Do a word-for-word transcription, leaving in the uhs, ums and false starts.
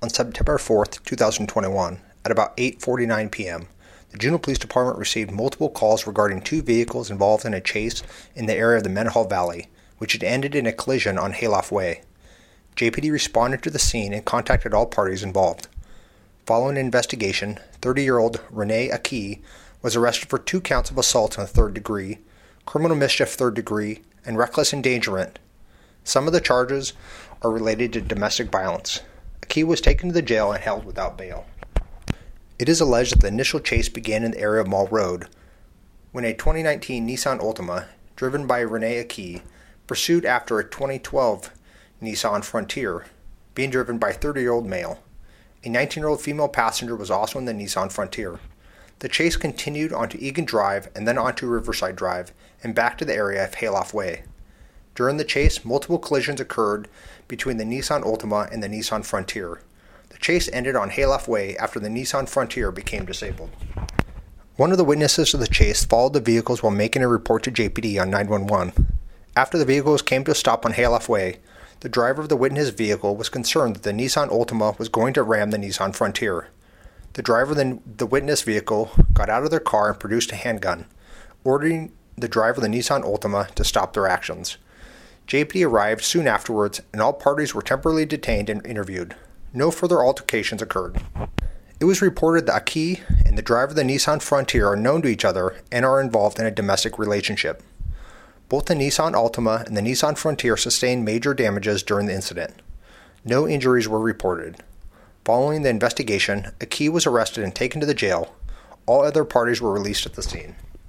On September fourth, two thousand twenty-one, at about eight forty-nine p.m., the Juneau Police Department received multiple calls regarding two vehicles involved in a chase in the area of the Mendenhall Valley, which had ended in a collision on Hayloft Way. J P D responded to the scene and contacted all parties involved. Following an investigation, thirty-year-old Renee Aki was arrested for two counts of assault in the third degree, criminal mischief third degree, and reckless endangerment. Some of the charges are related to domestic violence. Aki was taken to the jail and held without bail. It is alleged that the initial chase began in the area of Mall Road, when a twenty nineteen Nissan Altima, driven by Renee Aki, pursued after a twenty twelve Nissan Frontier, being driven by a thirty-year-old male. A nineteen-year-old female passenger was also in the Nissan Frontier. The chase continued onto Egan Drive and then onto Riverside Drive and back to the area of Hayloft Way. During the chase, multiple collisions occurred between the Nissan Altima and the Nissan Frontier. The chase ended on Hayloft Way after the Nissan Frontier became disabled. One of the witnesses to the chase followed the vehicles while making a report to J P D on nine one one. After the vehicles came to a stop on Hayloft Way, the driver of the witness vehicle was concerned that the Nissan Altima was going to ram the Nissan Frontier. The driver of the witness vehicle got out of their car and produced a handgun, ordering the driver of the Nissan Altima to stop their actions. J P D arrived soon afterwards, and all parties were temporarily detained and interviewed. No further altercations occurred. It was reported that Aki and the driver of the Nissan Frontier are known to each other and are involved in a domestic relationship. Both the Nissan Altima and the Nissan Frontier sustained major damages during the incident. No injuries were reported. Following the investigation, Aki was arrested and taken to the jail. All other parties were released at the scene.